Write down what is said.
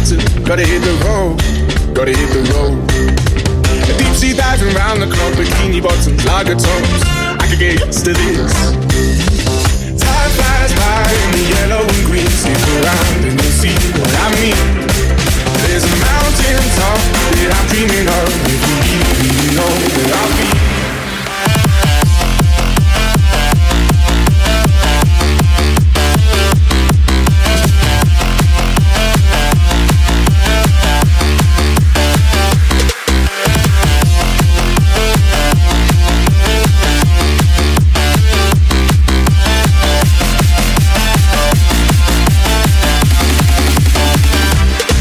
pizza. Gotta hit the road, gotta hit the road. Deep sea diving round the clock, bikini bottoms, lager tops. I could get used to this. Time flies by in the yellow and green. Stick around and you'll see what I mean.